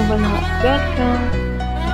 النبلاء.com.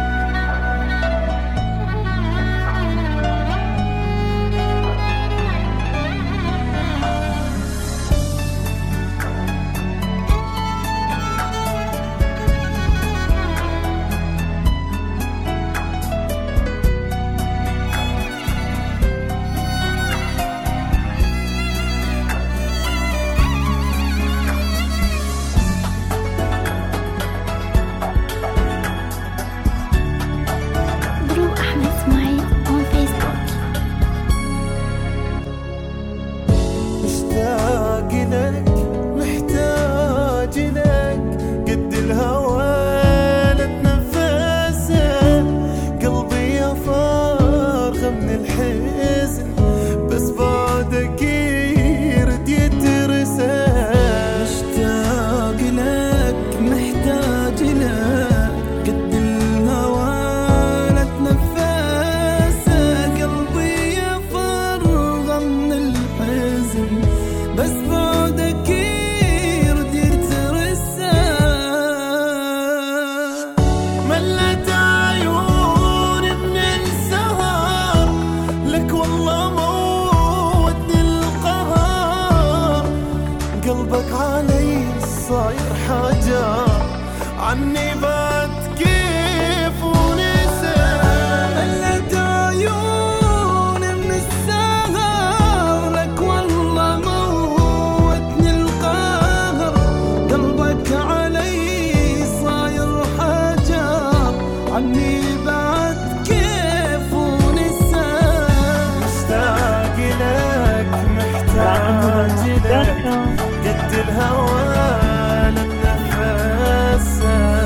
قلبك علي صاير حاجة عني بعد كيف ونسى ملت عيون من السهر لك والله موتني القهر قلبك علي صاير حاجة عني بعد كيف ونسى مشتاق لك محتاج لك قد الهوى للنفس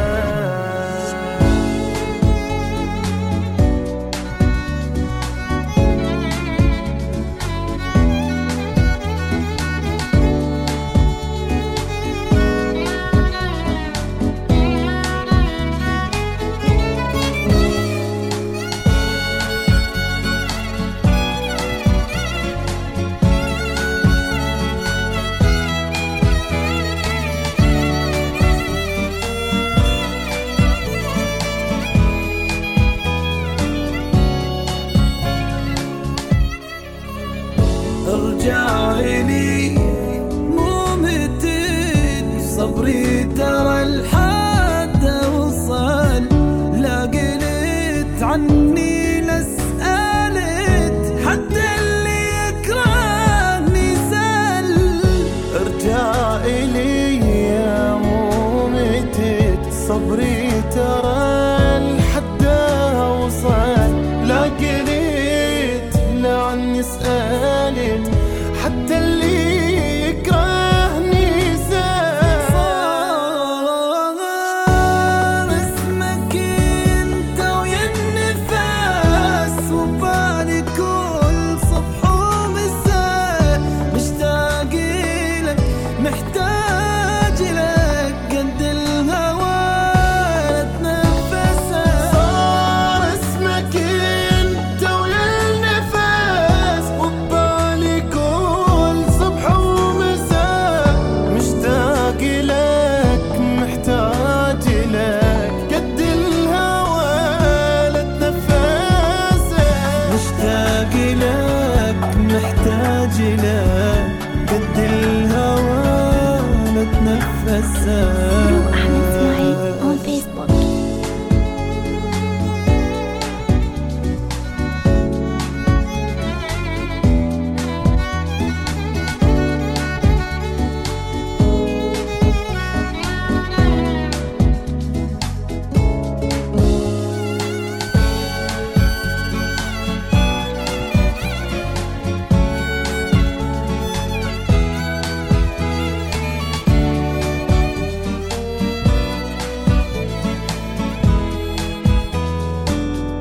ارجعيلي مو متت صبري ترى الحد وصل لا قلت عني لا سألت حتى اللي يكرهني سل ارجعيلي يا مو متت صبري ترى الحد وصل لا قلت لا عني سألت حتى اللي يكرهني صار اسمك انت ويا النفس وبالي كل صبح ومساء مشتاق لك محتاج لك قد الهوى اتنفس صار اسمك انت ويا النفس وبالي كل صبح ومساء مشتاق لك محتاج لك قد الهوى لتنفس مشتاق لك محتاج لك قد الهوى لتنفس أحمد إسماعيل on Facebook.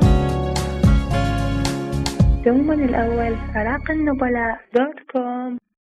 دوما الأول فراق النبلاء.com.